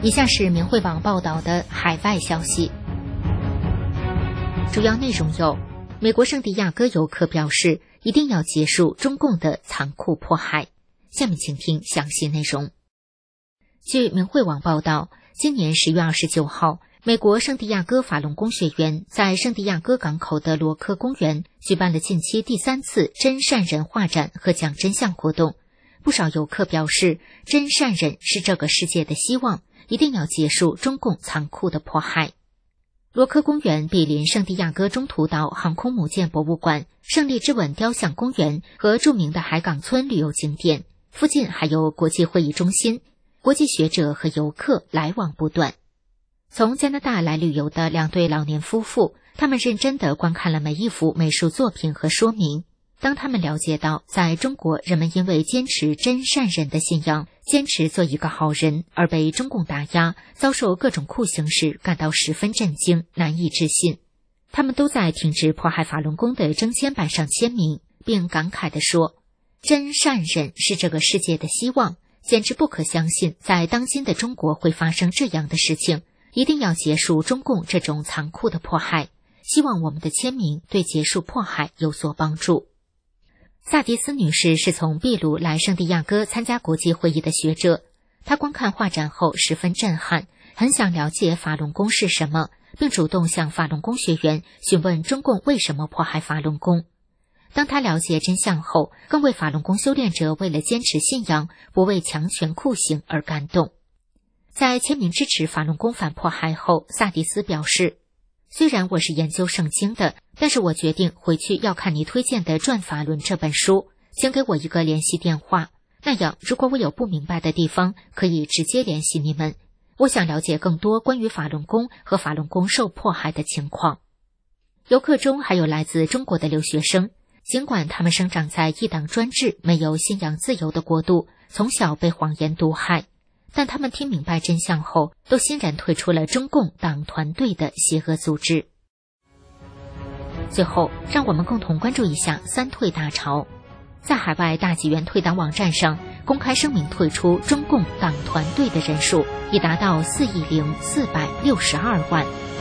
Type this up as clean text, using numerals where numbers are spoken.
以下是明慧网报道的海外消息，主要内容有：美国圣地亚哥游客表示一定要结束中共的残酷迫害。下面请听详细内容。据明慧网报道，今年10月29号，美国圣地亚哥法轮功学员在圣地亚哥港口的罗科公园举办了近期第3次真善人画展和讲真相活动。不少游客表示，真善人是这个世界的希望，一定要结束中共残酷的迫害。罗科公园毗邻圣地亚哥中途岛航空母舰博物馆、胜利之吻雕像公园和著名的海港村旅游景点，附近还有国际会议中心，国际学者和游客来往不断。从加拿大来旅游的2对老年夫妇，他们认真地观看了每一幅美术作品和说明。当他们了解到在中国人们因为坚持真善人的信仰，坚持做一个好人而被中共打压，遭受各种酷刑时，感到十分震惊，难以置信。他们都在停止迫害法轮功的征签板上签名，并感慨地说，真善人是这个世界的希望，简直不可相信在当今的中国会发生这样的事情，一定要结束中共这种残酷的迫害，希望我们的签名对结束迫害有所帮助。萨迪斯女士是从秘鲁来圣地亚哥参加国际会议的学者，她观看画展后十分震撼，很想了解法轮功是什么，并主动向法轮功学员询问中共为什么迫害法轮功。当她了解真相后，更为法轮功修炼者为了坚持信仰，不畏强权酷刑而感动。在签名支持法轮功反迫害后，萨迪斯表示，虽然我是研究圣经的，但是我决定回去要看你推荐的《转法轮》这本书，请给我一个联系电话，那样如果我有不明白的地方，可以直接联系你们。我想了解更多关于法轮功和法轮功受迫害的情况。游客中还有来自中国的留学生，尽管他们生长在一党专制、没有信仰自由的国度，从小被谎言毒害，但他们听明白真相后，都欣然退出了中共党团队的邪恶组织。最后，让我们共同关注一下3退大潮。在海外大纪元退党网站上，公开声明退出中共党团队的人数已达到4.462亿。